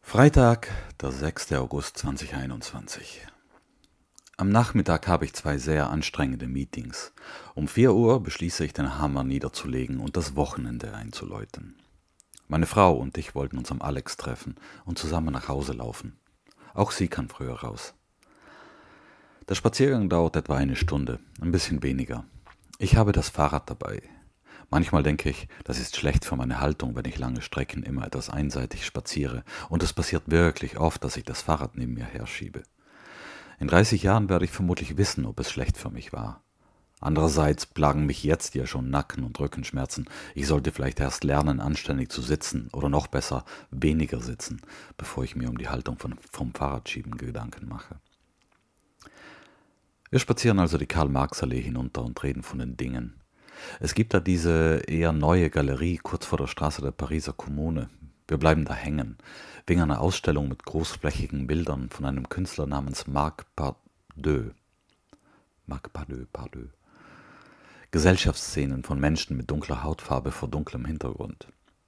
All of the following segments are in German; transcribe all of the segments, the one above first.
Freitag, der 6. August 2021. Am Nachmittag habe ich zwei sehr anstrengende Meetings. Um 4 Uhr beschließe ich, den Hammer niederzulegen und das Wochenende einzuläuten. Meine Frau und ich wollten uns am Alex treffen und zusammen nach Hause laufen. Auch sie kann früher raus. Der Spaziergang dauert etwa eine Stunde, ein bisschen weniger. Ich habe das Fahrrad dabei. Manchmal denke ich, das ist schlecht für meine Haltung, wenn ich lange Strecken immer etwas einseitig spaziere. Und es passiert wirklich oft, dass ich das Fahrrad neben mir herschiebe. In 30 Jahren werde ich vermutlich wissen, ob es schlecht für mich war. Andererseits plagen mich jetzt ja schon Nacken- und Rückenschmerzen. Ich sollte vielleicht erst lernen, anständig zu sitzen oder noch besser, weniger sitzen, bevor ich mir um die Haltung vom Fahrradschieben Gedanken mache. Wir spazieren also die Karl-Marx-Allee hinunter und reden von den Dingen. Es gibt da diese eher neue Galerie kurz vor der Straße der Pariser Kommune. Wir bleiben da hängen, wegen einer Ausstellung mit großflächigen Bildern von einem Künstler namens Marc Pardieu. Pardieu. Gesellschaftsszenen von Menschen mit dunkler Hautfarbe vor dunklem Hintergrund.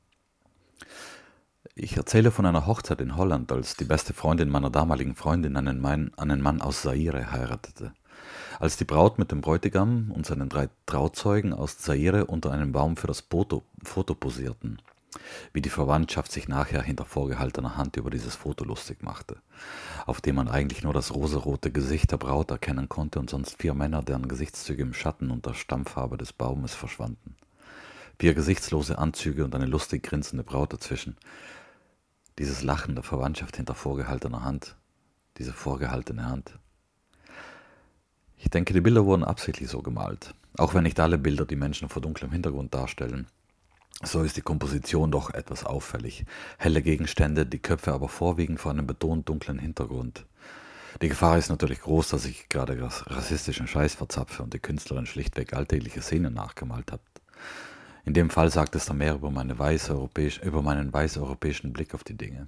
Ich erzähle von einer Hochzeit in Holland, als die beste Freundin meiner damaligen Freundin einen Mann aus Zaire heiratete. Als die Braut mit dem Bräutigam und seinen 3 Trauzeugen aus Zaire unter einem Baum für das Foto posierten, wie die Verwandtschaft sich nachher hinter vorgehaltener Hand über dieses Foto lustig machte, auf dem man eigentlich nur das rosarote Gesicht der Braut erkennen konnte und sonst 4 Männer, deren Gesichtszüge im Schatten und der Stammfarbe des Baumes verschwanden. 4 gesichtslose Anzüge und eine lustig grinsende Braut dazwischen. Dieses Lachen der Verwandtschaft hinter vorgehaltener Hand, diese vorgehaltene Hand. Ich denke, die Bilder wurden absichtlich so gemalt. Auch wenn nicht alle Bilder die Menschen vor dunklem Hintergrund darstellen, so ist die Komposition doch etwas auffällig. Helle Gegenstände, die Köpfe aber vorwiegend vor einem betont dunklen Hintergrund. Die Gefahr ist natürlich groß, dass ich gerade rassistischen Scheiß verzapfe und die Künstlerin schlichtweg alltägliche Szenen nachgemalt hat. In dem Fall sagt es dann mehr über meinen weiß-europäischen Blick auf die Dinge.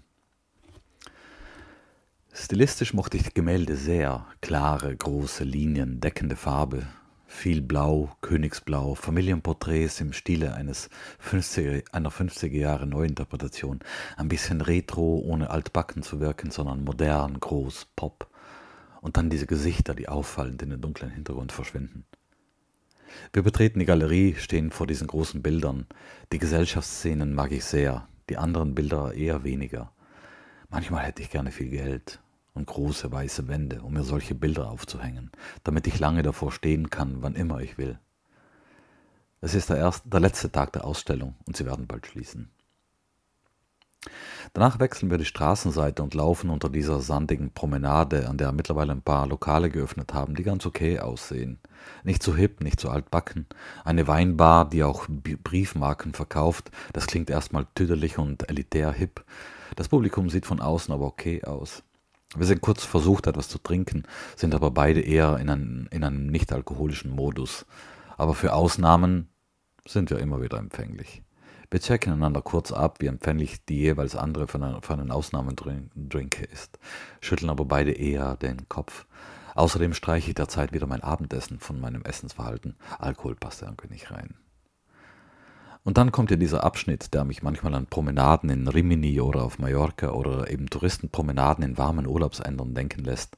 Stilistisch mochte ich die Gemälde sehr. Klare, große Linien, deckende Farbe, viel Blau, Königsblau, Familienporträts im Stile einer 50er Jahre Neuinterpretation. Ein bisschen retro, ohne altbacken zu wirken, sondern modern, groß, Pop. Und dann diese Gesichter, die auffallend in den dunklen Hintergrund verschwinden. Wir betreten die Galerie, stehen vor diesen großen Bildern. Die Gesellschaftsszenen mag ich sehr, die anderen Bilder eher weniger. Manchmal hätte ich gerne viel Geld und große weiße Wände, um mir solche Bilder aufzuhängen, damit ich lange davor stehen kann, wann immer ich will. Es ist der letzte Tag der Ausstellung und sie werden bald schließen. Danach wechseln wir die Straßenseite und laufen unter dieser sandigen Promenade, an der mittlerweile ein paar Lokale geöffnet haben, die ganz okay aussehen. Nicht zu hip, nicht zu altbacken. Eine Weinbar, die auch Briefmarken verkauft, das klingt erstmal tüdelig und elitär hip. Das Publikum sieht von außen aber okay aus. Wir sind kurz versucht, etwas zu trinken, sind aber beide eher in einem nicht-alkoholischen Modus. Aber für Ausnahmen sind wir immer wieder empfänglich. Wir checken einander kurz ab, wie empfänglich die jeweils andere für einen Ausnahmedrink ist, schütteln aber beide eher den Kopf. Außerdem streiche ich derzeit wieder mein Abendessen von meinem Essensverhalten. Alkohol passt ja irgendwie nicht rein. Und dann kommt ja dieser Abschnitt, der mich manchmal an Promenaden in Rimini oder auf Mallorca oder eben Touristenpromenaden in warmen Urlaubsländern denken lässt,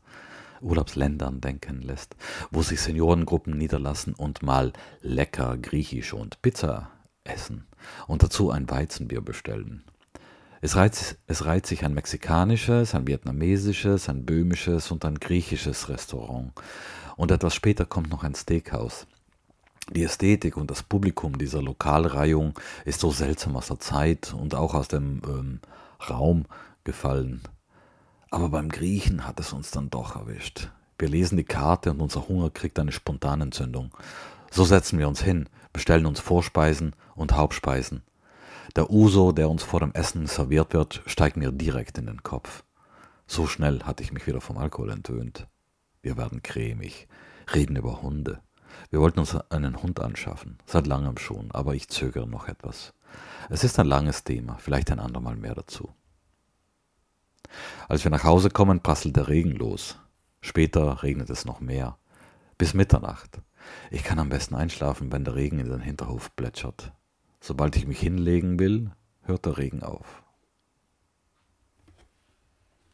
wo sich Seniorengruppen niederlassen und mal lecker Griechisch und Pizza essen und dazu ein Weizenbier bestellen. Es reiht sich ein mexikanisches, ein vietnamesisches, ein böhmisches und ein griechisches Restaurant. Und etwas später kommt noch ein Steakhouse. Die Ästhetik und das Publikum dieser Lokalreihung ist so seltsam aus der Zeit und auch aus dem Raum gefallen. Aber beim Griechen hat es uns dann doch erwischt. Wir lesen die Karte und unser Hunger kriegt eine Spontanentzündung. So setzen wir uns hin, bestellen uns Vorspeisen und Hauptspeisen. Der Uso, der uns vor dem Essen serviert wird, steigt mir direkt in den Kopf. So schnell hatte ich mich wieder vom Alkohol entwöhnt. Wir werden cremig, reden über Hunde. Wir wollten uns einen Hund anschaffen, seit langem schon, aber ich zögere noch etwas. Es ist ein langes Thema, vielleicht ein andermal mehr dazu. Als wir nach Hause kommen, prasselt der Regen los. Später regnet es noch mehr. Bis Mitternacht. Ich kann am besten einschlafen, wenn der Regen in den Hinterhof plätschert. Sobald ich mich hinlegen will, hört der Regen auf.